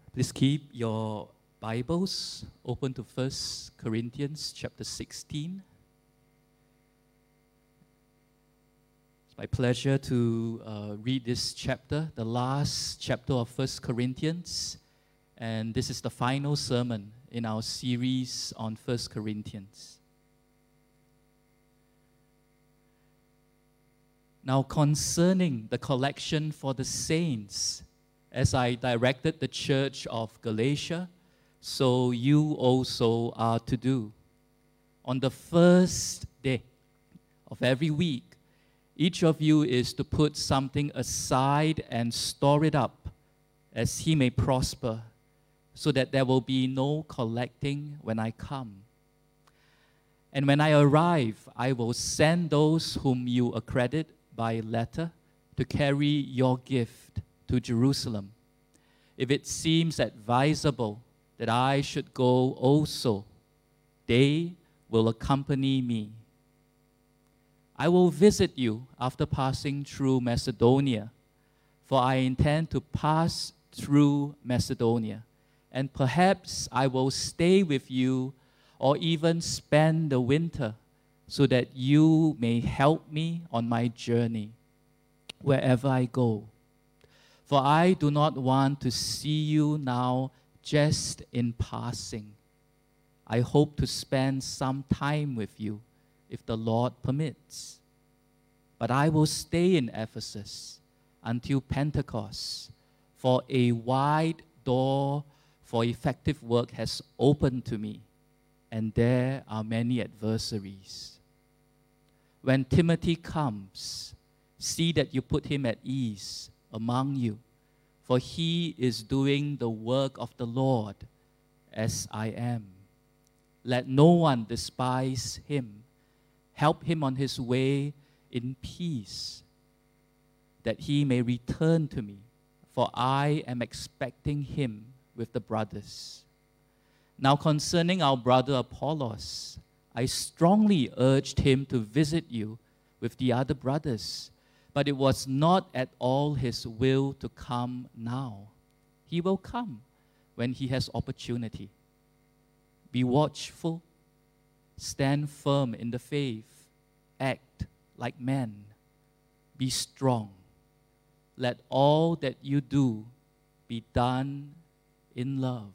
Please keep your Bibles open to 1 Corinthians chapter 16. It's my pleasure to read this chapter, the last chapter of 1 Corinthians. And this is the final sermon in our series on 1 Corinthians. Now, concerning the collection for the saints, as I directed the church of Galatia, so you also are to do. On the first day of every week, each of you is to put something aside and store it up, as he may prosper, so that there will be no collecting when I come. And when I arrive, I will send those whom you accredit by letter to carry your gift to Jerusalem. If it seems advisable that I should go also, they will accompany me. I will visit you after passing through Macedonia, for I intend to pass through Macedonia, and perhaps I will stay with you or even spend the winter, so that you may help me on my journey wherever I go. For I do not want to see you now just in passing. I hope to spend some time with you, if the Lord permits. But I will stay in Ephesus until Pentecost, for a wide door for effective work has opened to me, and there are many adversaries. When Timothy comes, see that you put him at ease among you, for he is doing the work of the Lord as I am. Let no one despise him. Help him on his way in peace, that he may return to me, for I am expecting him with the brothers. Now concerning our brother Apollos, I strongly urged him to visit you with the other brothers, but it was not at all his will to come now. He will come when he has opportunity. Be watchful, stand firm in the faith, act like men, be strong. Let all that you do be done in love.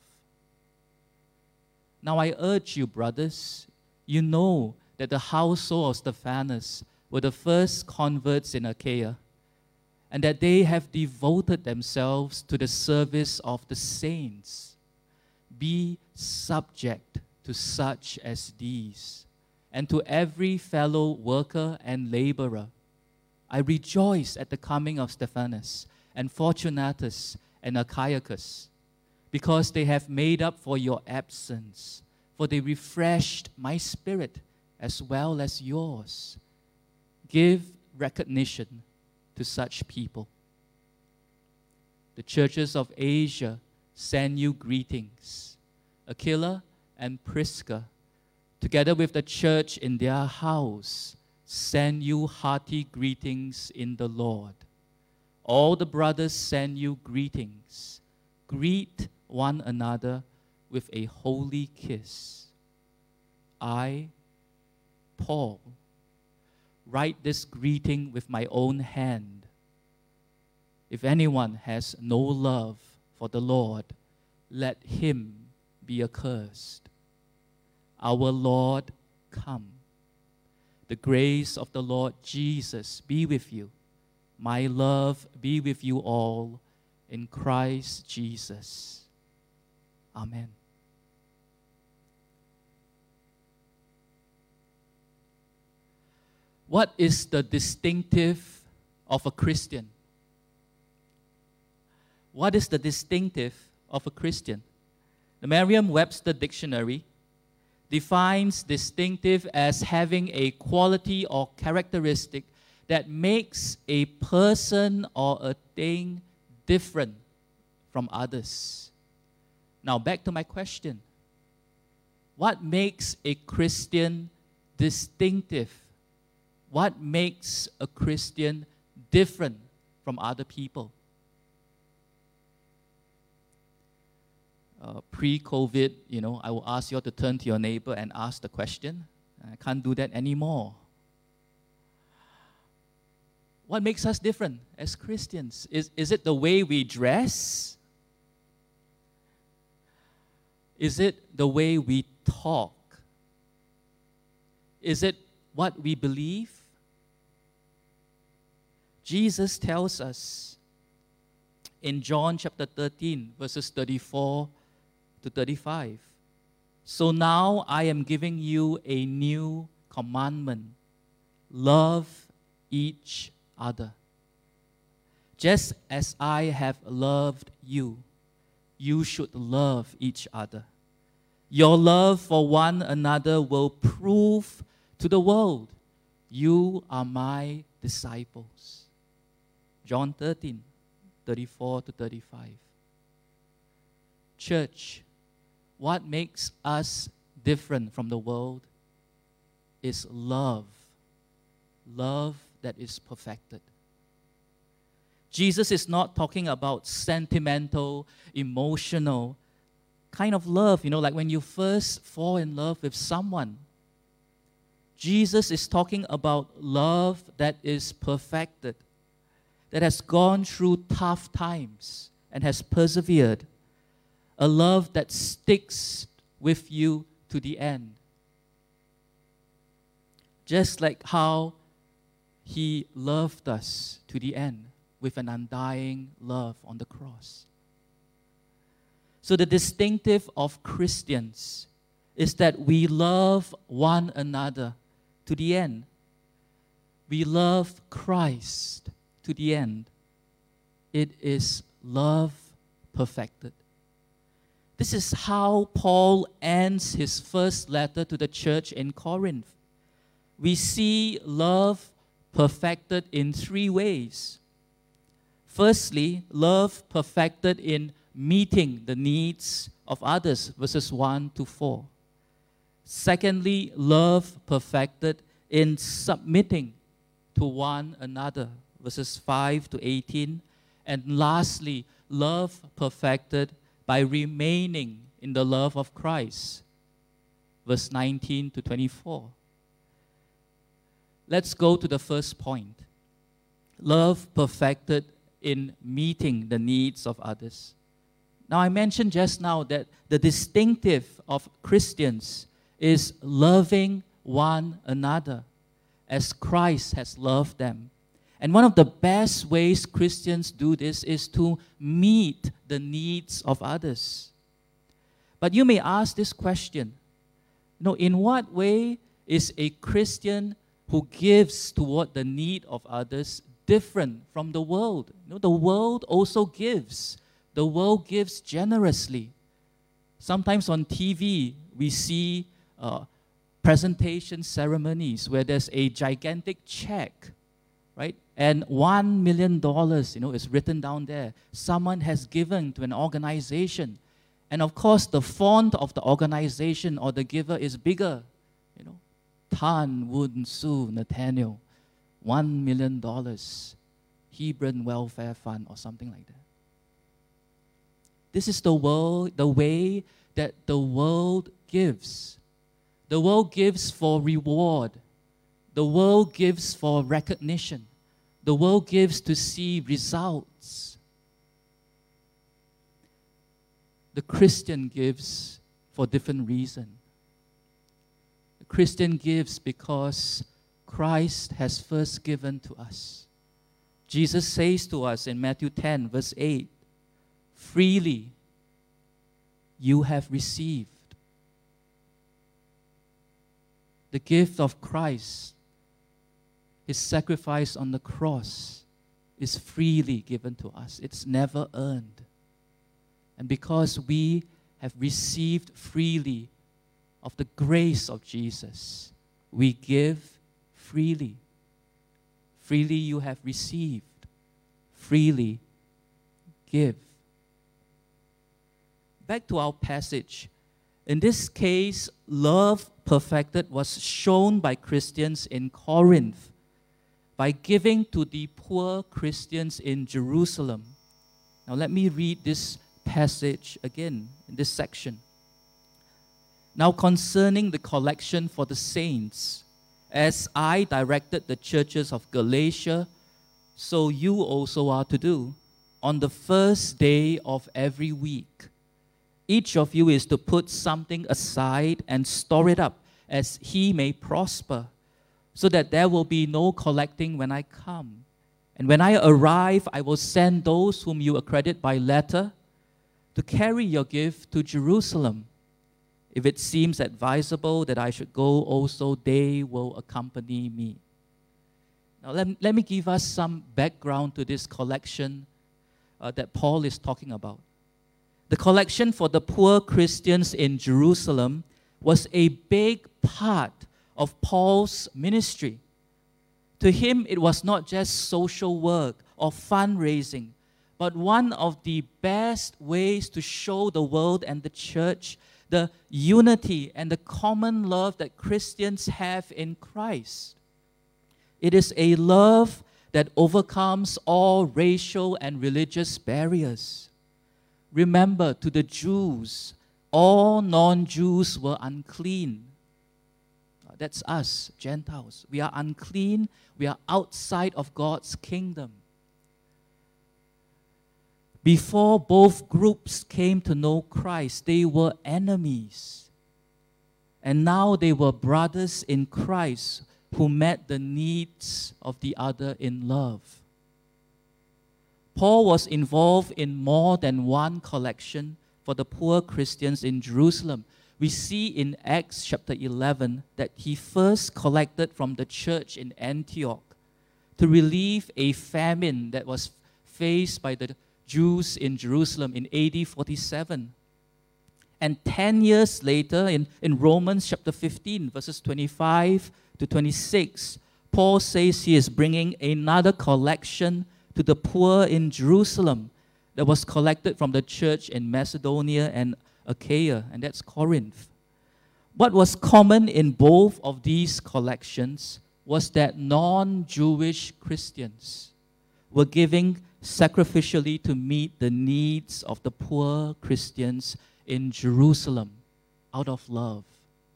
Now I urge you, brothers, you know that the household of Stephanas were the first converts in Achaia, and that they have devoted themselves to the service of the saints. Be subject to such as these, and to every fellow worker and laborer. I rejoice at the coming of Stephanas and Fortunatus and Achaicus, because they have made up for your absence, for they refreshed my spirit as well as yours. Give recognition to such people. The churches of Asia send you greetings. Aquila and Prisca, together with the church in their house, send you hearty greetings in the Lord. All the brothers send you greetings. Greet one another with a holy kiss. I, Paul, write this greeting with my own hand. If anyone has no love for the Lord, let him be accursed. Our Lord, come. The grace of the Lord Jesus be with you. My love be with you all in Christ Jesus. Amen. What is the distinctive of a Christian? What is the distinctive of a Christian? The Merriam-Webster Dictionary defines distinctive as having a quality or characteristic that makes a person or a thing different from others. Now, back to my question. What makes a Christian distinctive? What makes a Christian different from other people? pre-COVID, I will ask you all to turn to your neighbor and ask the question. I can't do that anymore. What makes us different as Christians? Is it the way we dress? Is it the way we talk? Is it what we believe? Jesus tells us in John chapter 13, verses 34 to 35. So now I am giving you a new commandment. Love each other. Just as I have loved you, you should love each other. Your love for one another will prove to the world you are my disciples. John 13, 34 to 35. Church, what makes us different from the world is love. Love that is perfected. Jesus is not talking about sentimental, emotional kind of love, like when you first fall in love with someone. Jesus is talking about love that is perfected, that has gone through tough times and has persevered. A love that sticks with you to the end. Just like how He loved us to the end with an undying love on the cross. So the distinctive of Christians is that we love one another to the end. We love Christ to the end. It is love perfected. This is how Paul ends his first letter to the church in Corinth. We see love perfected in three ways. Firstly, love perfected in meeting the needs of others, verses 1 to 4. Secondly, love perfected in submitting to one another, verses 5 to 18. And lastly, love perfected by remaining in the love of Christ, verse 19 to 24. Let's go to the first point. Love perfected in meeting the needs of others. Now, I mentioned just now that the distinctive of Christians is loving one another as Christ has loved them. And one of the best ways Christians do this is to meet the needs of others. But you may ask this question, in what way is a Christian who gives toward the need of others different from the world? The world also gives. The world gives generously. Sometimes on TV, we see presentation ceremonies where there's a gigantic check, right? And $1 million, is written down there. Someone has given to an organization. And of course, the font of the organization or the giver is bigger. Tan Woon Soo Nathaniel, $1 million, Hebron Welfare Fund, or something like that. This is the way that the world gives. The world gives for reward. The world gives for recognition. The world gives to see results. The Christian gives for different reasons. The Christian gives because Christ has first given to us. Jesus says to us in Matthew 10, verse 8, freely you have received. The gift of Christ, His sacrifice on the cross, is freely given to us. It's never earned. And because we have received freely of the grace of Jesus, we give freely. Freely you have received. Freely give. Back to our passage. In this case, love perfected was shown by Christians in Corinth by giving to the poor Christians in Jerusalem. Now let me read this passage again in this section. Now concerning the collection for the saints, as I directed the churches of Galatia, so you also are to do. On the first day of every week, each of you is to put something aside and store it up as he may prosper, so that there will be no collecting when I come. And when I arrive, I will send those whom you accredit by letter to carry your gift to Jerusalem. If it seems advisable that I should go also, they will accompany me. Now let me give us some background to this collection that Paul is talking about. The collection for the poor Christians in Jerusalem was a big part of Paul's ministry. To him, it was not just social work or fundraising, but one of the best ways to show the world and the church the unity and the common love that Christians have in Christ. It is a love that overcomes all racial and religious barriers. Remember, to the Jews, all non-Jews were unclean. That's us, Gentiles. We are unclean. We are outside of God's kingdom. Before both groups came to know Christ, they were enemies. And now they were brothers in Christ who met the needs of the other in love. Paul was involved in more than one collection for the poor Christians in Jerusalem. We see in Acts chapter 11 that he first collected from the church in Antioch to relieve a famine that was faced by the Jews in Jerusalem in AD 47. And 10 years later, in Romans chapter 15, verses 25 to 26, Paul says he is bringing another collection to the poor in Jerusalem that was collected from the church in Macedonia and Achaia, and that's Corinth. What was common in both of these collections was that non-Jewish Christians were giving sacrificially to meet the needs of the poor Christians in Jerusalem out of love.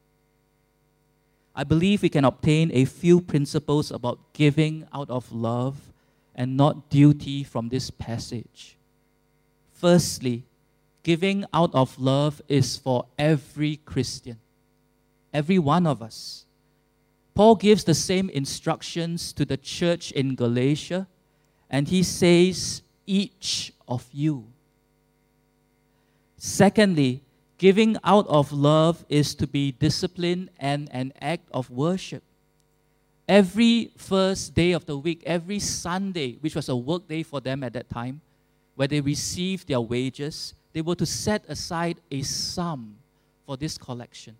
I believe we can obtain a few principles about giving out of love and not duty from this passage. Firstly, giving out of love is for every Christian, every one of us. Paul gives the same instructions to the church in Galatia, and he says, each of you. Secondly, giving out of love is to be disciplined and an act of worship. Every first day of the week, every Sunday, which was a work day for them at that time, where they received their wages, they were to set aside a sum for this collection.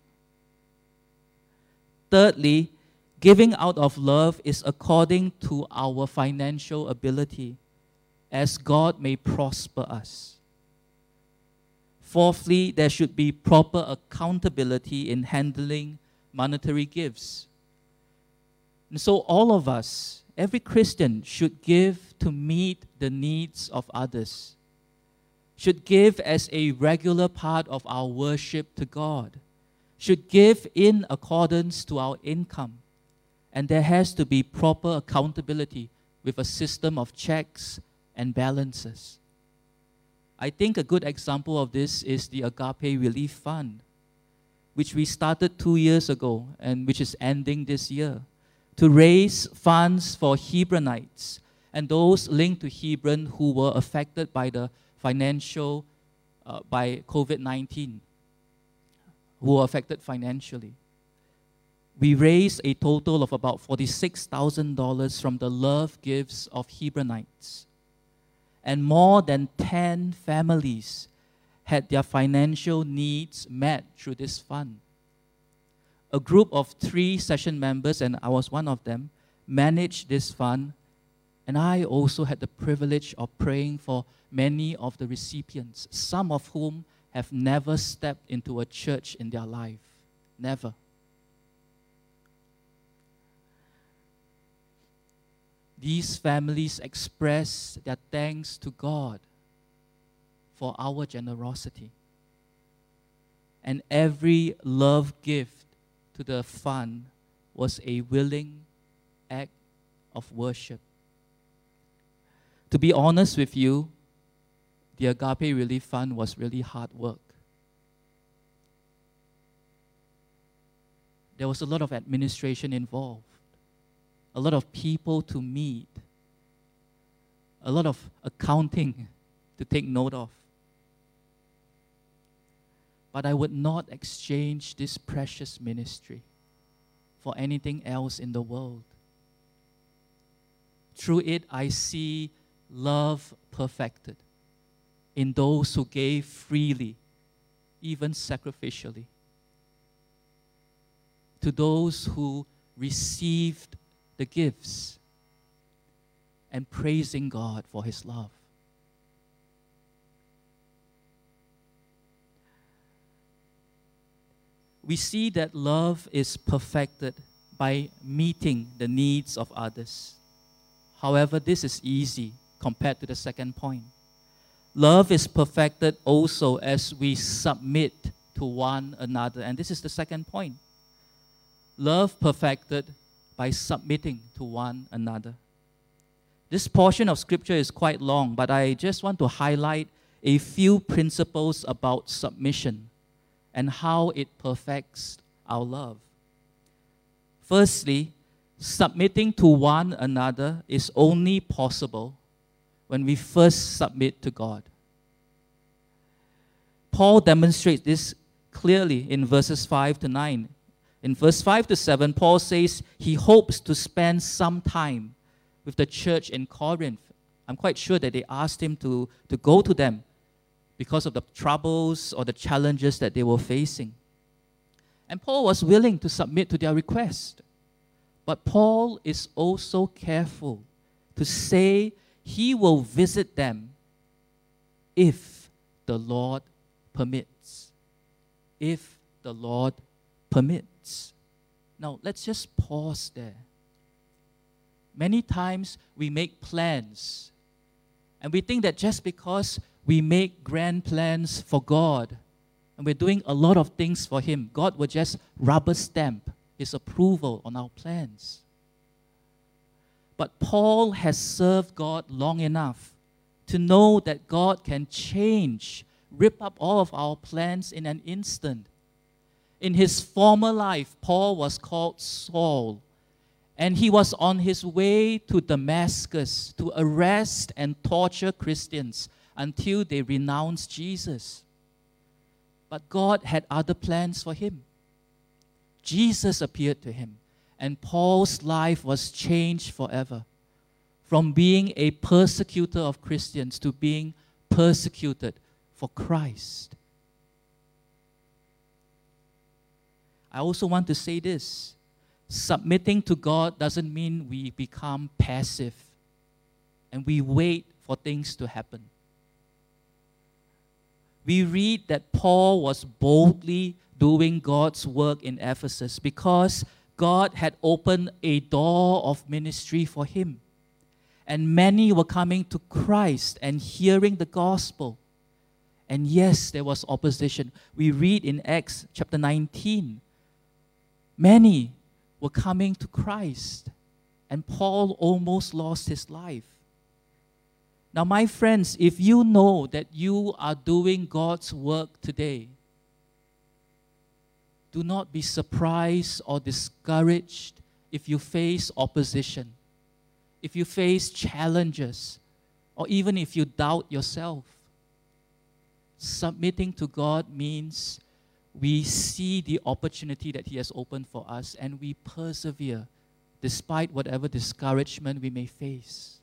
Thirdly, giving out of love is according to our financial ability, as God may prosper us. Fourthly, there should be proper accountability in handling monetary gifts. And so all of us, every Christian, should give to meet the needs of others, should give as a regular part of our worship to God, should give in accordance to our income. And there has to be proper accountability with a system of checks and balances. I think a good example of this is the Agape Relief Fund, which we started 2 years ago and which is ending this year, to raise funds for Hebronites and those linked to Hebron who were affected by the financial, by COVID-19, who were affected financially. We raised a total of about $46,000 from the love gifts of Hebronites. And more than 10 families had their financial needs met through this fund. A group of 3 session members, and I was one of them, managed this fund, and I also had the privilege of praying for many of the recipients, some of whom have never stepped into a church in their life. Never. These families express their thanks to God for our generosity. and every love gift to the fund was a willing act of worship. To be honest with you, the Agape Relief Fund was really hard work. There was a lot of administration involved, a lot of people to meet, a lot of accounting to take note of. But I would not exchange this precious ministry for anything else in the world. Through it, I see love perfected in those who gave freely, even sacrificially, to those who received the gifts, and praising God for His love. We see that love is perfected by meeting the needs of others. However, this is easy compared to the second point. Love is perfected also as we submit to one another. And this is the second point. Love perfected by submitting to one another. This portion of scripture is quite long, but I just want to highlight a few principles about submission and how it perfects our love. Firstly, submitting to one another is only possible when we first submit to God. Paul demonstrates this clearly in verses 5 to 9. In verse 5 to 7, Paul says he hopes to spend some time with the church in Corinth. I'm quite sure that they asked him to go to them because of the troubles or the challenges that they were facing. And Paul was willing to submit to their request. But Paul is also careful to say he will visit them if the Lord permits. If the Lord permits. Now, let's just pause there. Many times we make plans and we think that just because we make grand plans for God and we're doing a lot of things for Him, God will just rubber stamp His approval on our plans. But Paul has served God long enough to know that God can change, rip up all of our plans in an instant. In his former life, Paul was called Saul, and he was on his way to Damascus to arrest and torture Christians until they renounced Jesus. But God had other plans for him. Jesus appeared to him, and Paul's life was changed forever, from being a persecutor of Christians to being persecuted for Christ. I also want to say this. Submitting to God doesn't mean we become passive and we wait for things to happen. We read that Paul was boldly doing God's work in Ephesus because God had opened a door of ministry for him. And many were coming to Christ and hearing the gospel. And yes, there was opposition. We read in Acts chapter 19, many were coming to Christ, and Paul almost lost his life. Now, my friends, if you know that you are doing God's work today, do not be surprised or discouraged if you face opposition, if you face challenges, or even if you doubt yourself. Submitting to God means we see the opportunity that He has opened for us and we persevere despite whatever discouragement we may face.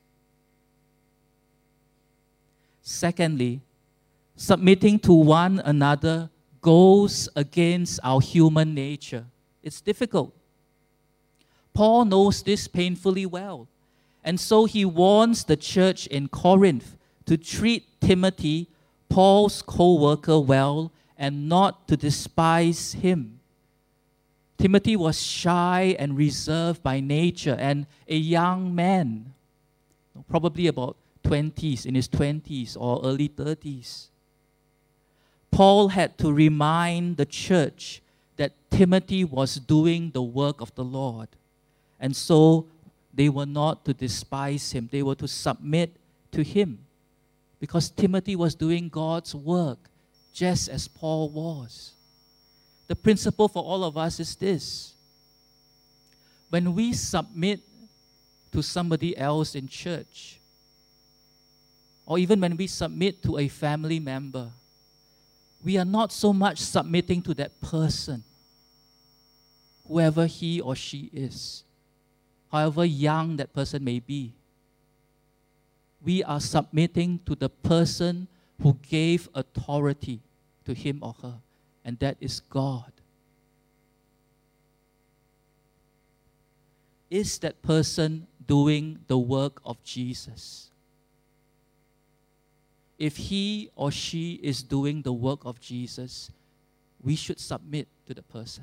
Secondly, submitting to one another goes against our human nature. It's difficult. Paul knows this painfully well. And so he warns the church in Corinth to treat Timothy, Paul's co-worker, well and not to despise him. Timothy was shy and reserved by nature and a young man, probably about 20s, in his 20s or early 30s. Paul had to remind the church that Timothy was doing the work of the Lord. And so they were not to despise him. They were to submit to him. Because Timothy was doing God's work just as Paul was. The principle for all of us is this. When we submit to somebody else in church, or even when we submit to a family member, we are not so much submitting to that person, whoever he or she is, however young that person may be. We are submitting to the person who gave authority to him or her, and that is God. Is that person doing the work of Jesus? If he or she is doing the work of Jesus, we should submit to the person.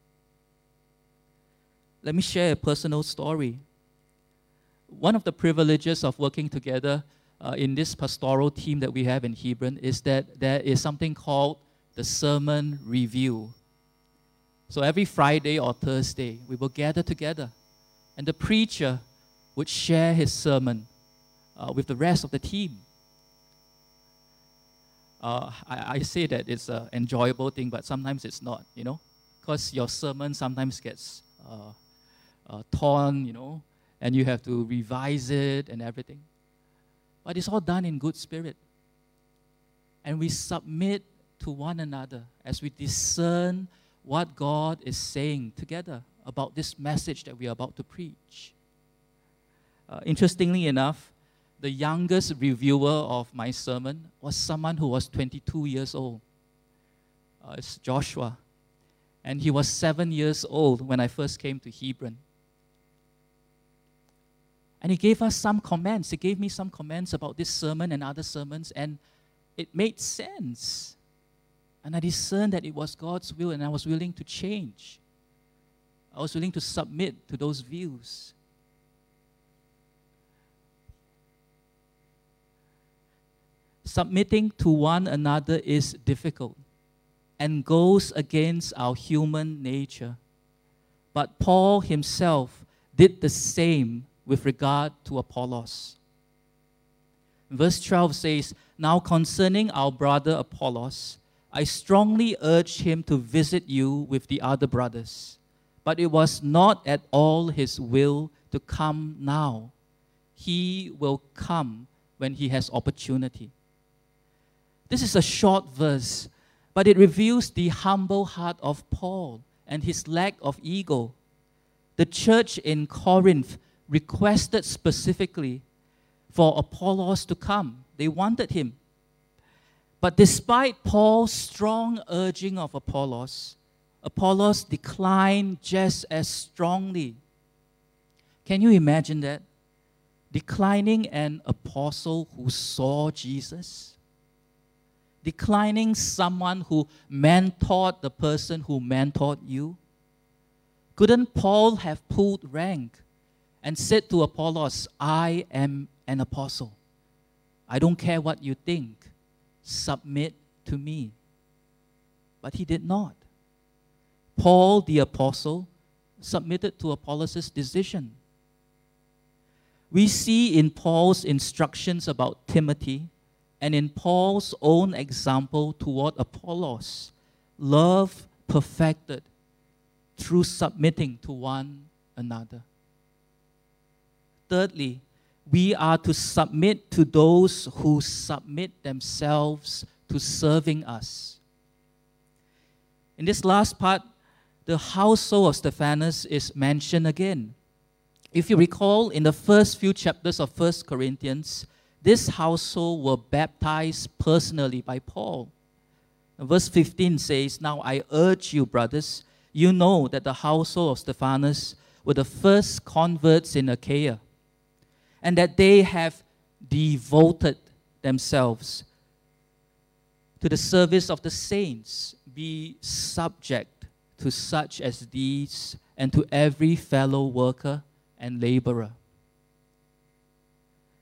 Let me share a personal story. One of the privileges of working together in this pastoral team that we have in Hebron is that there is something called the sermon review. So every Friday or Thursday, we will gather together, and the preacher would share his sermon with the rest of the team. I say that it's an enjoyable thing, but sometimes it's not, because your sermon sometimes gets torn, and you have to revise it and everything. But it's all done in good spirit. And we submit to one another as we discern what God is saying together about this message that we are about to preach. Interestingly enough, the youngest reviewer of my sermon was someone who was 22 years old. It's Joshua. And he was 7 years old when I first came to Hebron. And he gave us some comments. He gave me some comments about this sermon and other sermons, and it made sense. And I discerned that it was God's will, and I was willing to change. I was willing to submit to those views. Submitting to one another is difficult and goes against our human nature. But Paul himself did the same with regard to Apollos. Verse 12 says, "Now concerning our brother Apollos, I strongly urged him to visit you with the other brothers, but it was not at all his will to come now. He will come when he has opportunity." This is a short verse, but it reveals the humble heart of Paul and his lack of ego. The church in Corinth requested specifically for Apollos to come. They wanted him. But despite Paul's strong urging of Apollos, Apollos declined just as strongly. Can you imagine that? Declining an apostle who saw Jesus? Declining someone who mentored the person who mentored you? Couldn't Paul have pulled rank and said to Apollos, "I am an apostle. I don't care what you think. Submit to me"? But he did not. Paul, the apostle, submitted to Apollos' decision. We see in Paul's instructions about Timothy and in Paul's own example toward Apollos, love perfected through submitting to one another. Thirdly, we are to submit to those who submit themselves to serving us. In this last part, the household of Stephanas is mentioned again. If you recall, in the first few chapters of 1 Corinthians, this household were baptized personally by Paul. Verse 15 says, "Now I urge you, brothers, you know that the household of Stephanas were the first converts in Achaia, and that they have devoted themselves to the service of the saints. Be subject to such as these and to every fellow worker and laborer."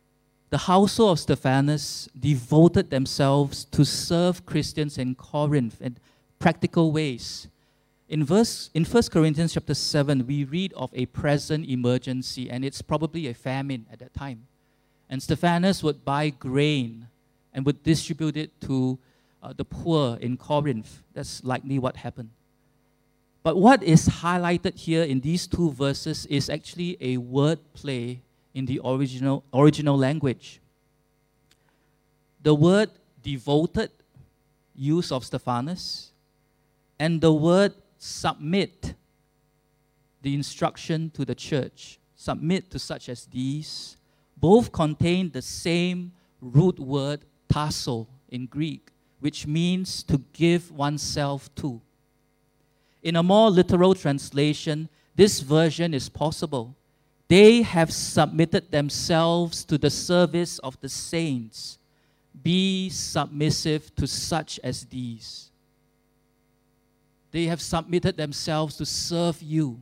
The household of Stephanus devoted themselves to serve Christians in Corinth in practical ways. In 1 Corinthians chapter 7, we read of a present emergency, and it's probably a famine at that time. And Stephanus would buy grain and would distribute it to the poor in Corinth. That's likely what happened. But what is highlighted here in these two verses is actually a word play in the original language. The word devoted, use of Stephanus, and the word submit, the instruction to the church, submit to such as these, both contain the same root word tasso in Greek, which means to give oneself to. In a more literal translation, this version is possible. They have submitted themselves to the service of the saints. Be submissive to such as these. They have submitted themselves to serve you.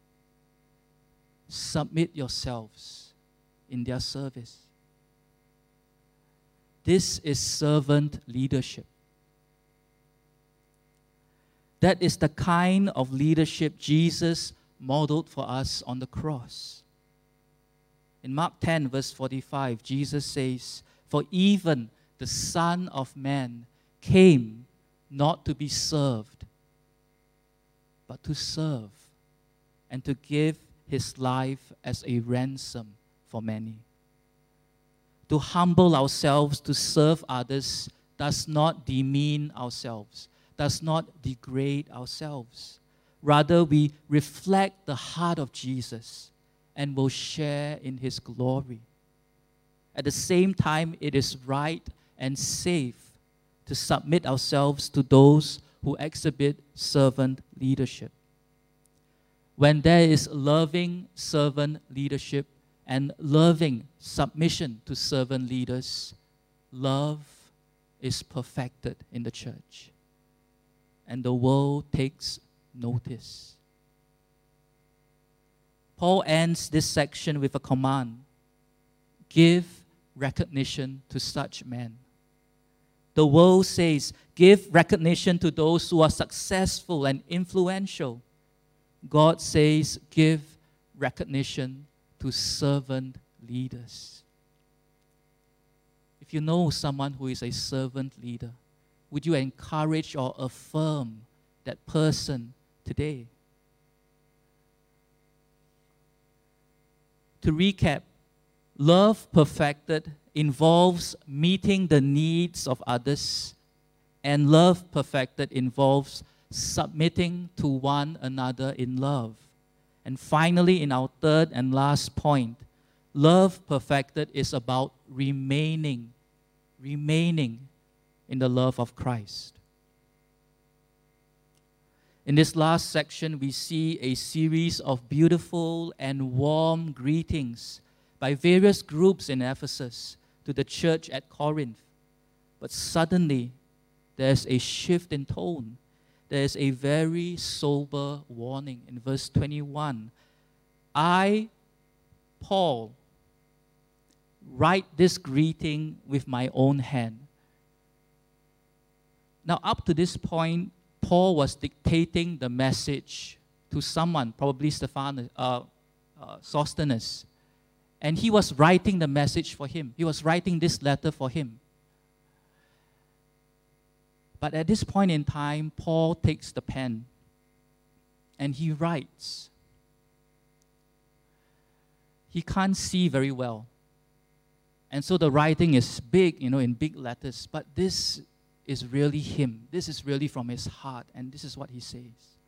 Submit yourselves in their service. This is servant leadership. That is the kind of leadership Jesus modeled for us on the cross. In Mark 10, verse 45, Jesus says, "For even the Son of Man came not to be served, but to serve, and to give his life as a ransom for many." To humble ourselves to serve others does not demean ourselves, does not degrade ourselves. Rather, we reflect the heart of Jesus and will share in his glory. At the same time, it is right and safe to submit ourselves to those who exhibit servant leadership. When there is loving servant leadership and loving submission to servant leaders, love is perfected in the church, and the world takes notice. Paul ends this section with a command: give recognition to such men. The world says, give recognition to those who are successful and influential. God says, give recognition to servant leaders. If you know someone who is a servant leader, would you encourage or affirm that person today? To recap, love perfected involves meeting the needs of others, and love perfected involves submitting to one another in love. And finally, in our third and last point, love perfected is about remaining in the love of Christ. In this last section, we see a series of beautiful and warm greetings by various groups in Ephesus to the church at Corinth. But suddenly, there's a shift in tone. There's a very sober warning in verse 21. I, Paul, write this greeting with my own hand. Now, up to this point, Paul was dictating the message to someone, probably Sosthenes. And he was writing the message for him. He was writing this letter for him. But at this point in time, Paul takes the pen and he writes. He can't see very well. And so the writing is big, in big letters. But this is really him. This is really from his heart. And this is what he says.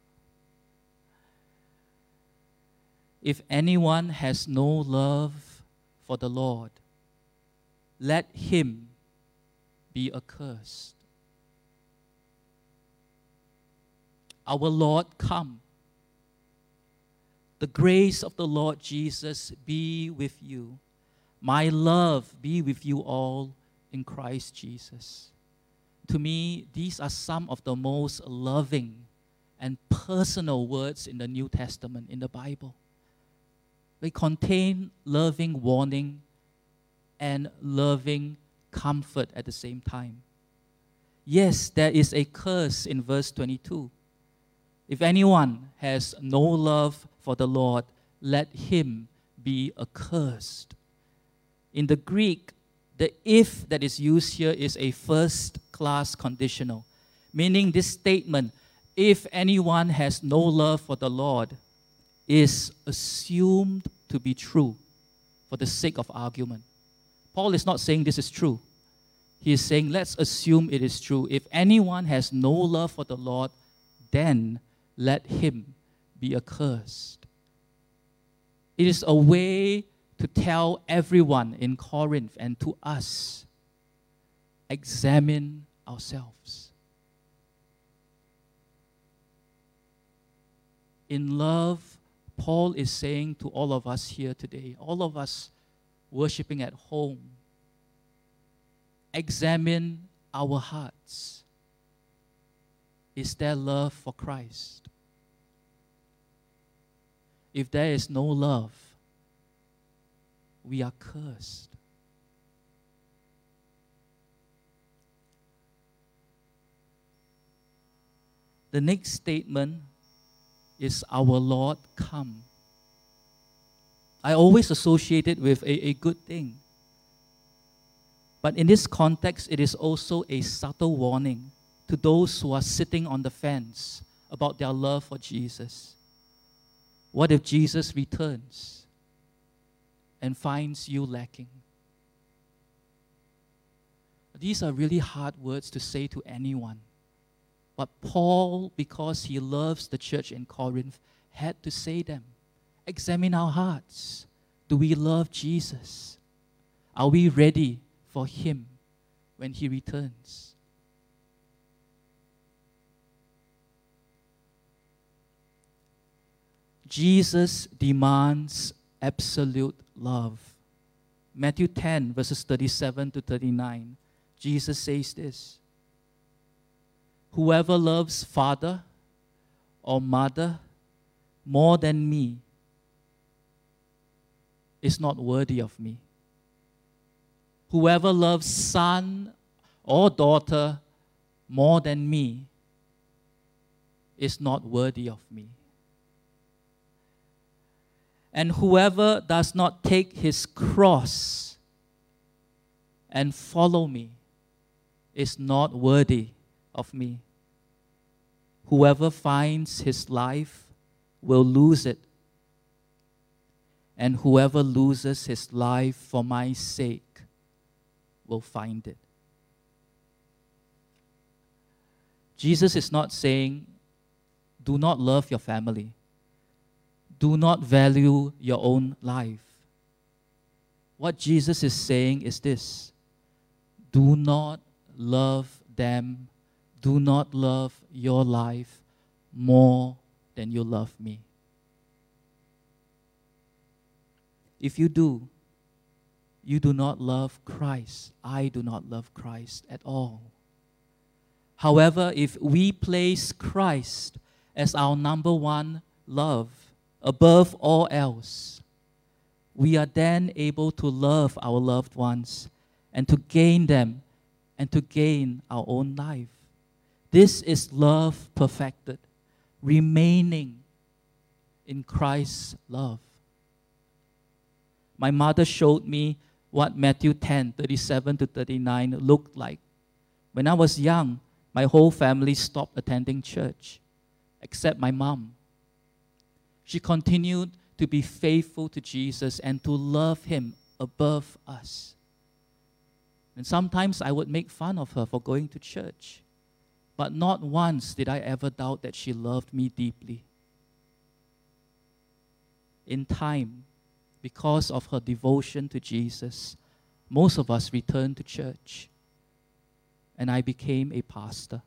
If anyone has no love for the Lord, let him be accursed. Our Lord come. The grace of the Lord Jesus be with you. My love be with you all in Christ Jesus. To me, these are some of the most loving and personal words in the New Testament, in the Bible. They contain loving warning and loving comfort at the same time. Yes, there is a curse in verse 22. If anyone has no love for the Lord, let him be accursed. In the Greek, the if that is used here is a first-class conditional, meaning this statement, if anyone has no love for the Lord, is assumed to be true for the sake of argument. Paul is not saying this is true. He is saying, let's assume it is true. If anyone has no love for the Lord, then let him be accursed. It is a way to tell everyone in Corinth and to us, examine ourselves. In love, Paul is saying to all of us here today, all of us worshiping at home, examine our hearts. Is there love for Christ? If there is no love, we are cursed. The next statement is our Lord come. I always associate it with a good thing. But in this context, it is also a subtle warning to those who are sitting on the fence about their love for Jesus. What if Jesus returns and finds you lacking? These are really hard words to say to anyone. But Paul, because he loves the church in Corinth, had to say them. Examine our hearts. Do we love Jesus? Are we ready for him when he returns? Jesus demands absolute love. Matthew 10, verses 37 to 39, Jesus says this: whoever loves father or mother more than me is not worthy of me. Whoever loves son or daughter more than me is not worthy of me. And whoever does not take his cross and follow me is not worthy of me. Whoever finds his life will lose it, and whoever loses his life for my sake will find it. Jesus is not saying, do not love your family. Do not value your own life. What Jesus is saying is this: do not love them. Do not love your life more than you love me. If you do, you do not love Christ. I do not love Christ at all. However, if we place Christ as our number one love, above all else, we are then able to love our loved ones and to gain them and to gain our own life. This is love perfected, remaining in Christ's love. My mother showed me what Matthew 10, 37 to 39 looked like. When I was young, my whole family stopped attending church, except my mom. She continued to be faithful to Jesus and to love him above us. And sometimes I would make fun of her for going to church. But not once did I ever doubt that she loved me deeply. In time, because of her devotion to Jesus, most of us returned to church, and I became a pastor.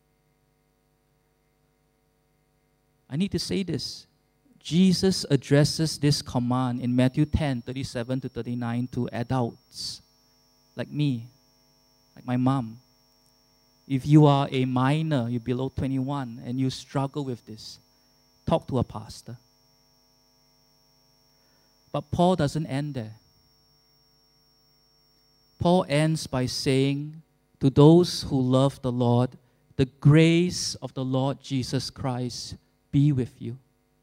I need to say this. Jesus addresses this command in Matthew 10, 37 to 39 to adults like me, like my mom. If you are a minor, you're below 21, and you struggle with this, talk to a pastor. But Paul doesn't end there. Paul ends by saying, to those who love the Lord, the grace of the Lord Jesus Christ be with you.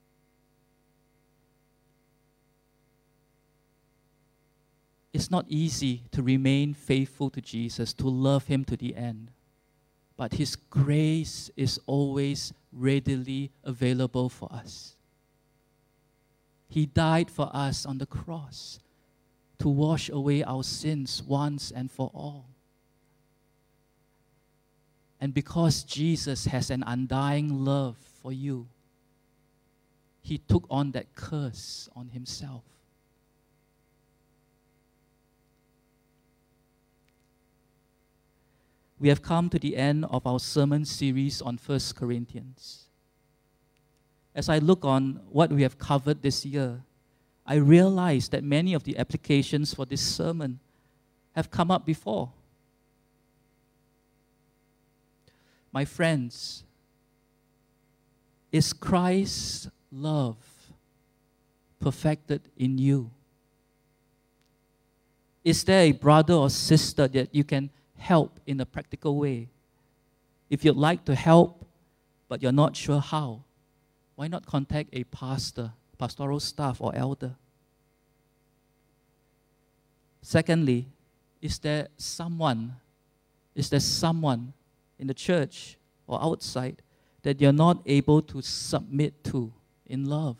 It's not easy to remain faithful to Jesus, to love Him to the end. But His grace is always readily available for us. He died for us on the cross to wash away our sins once and for all. And because Jesus has an undying love for you, He took on that curse on Himself. We have come to the end of our sermon series on 1 Corinthians. As I look on what we have covered this year, I realize that many of the applications for this sermon have come up before. My friends, is Christ's love perfected in you? Is there a brother or sister that you can help in a practical way? If you'd like to help, but you're not sure how, why not contact a pastor, pastoral staff, or elder? Secondly, is there someone in the church or outside that you're not able to submit to in love?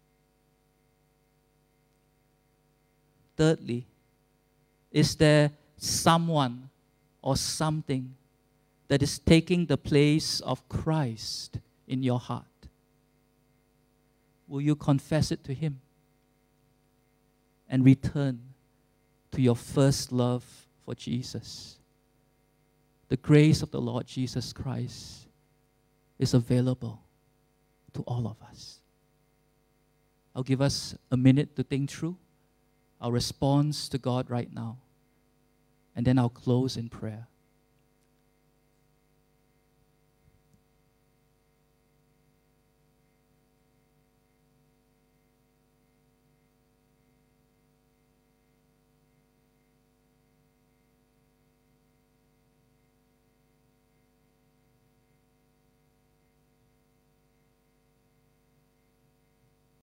Thirdly, is there someone or something that is taking the place of Christ in your heart? Will you confess it to Him and return to your first love for Jesus? The grace of the Lord Jesus Christ is available to all of us. I'll give us a minute to think through our response to God right now, and then I'll close in prayer.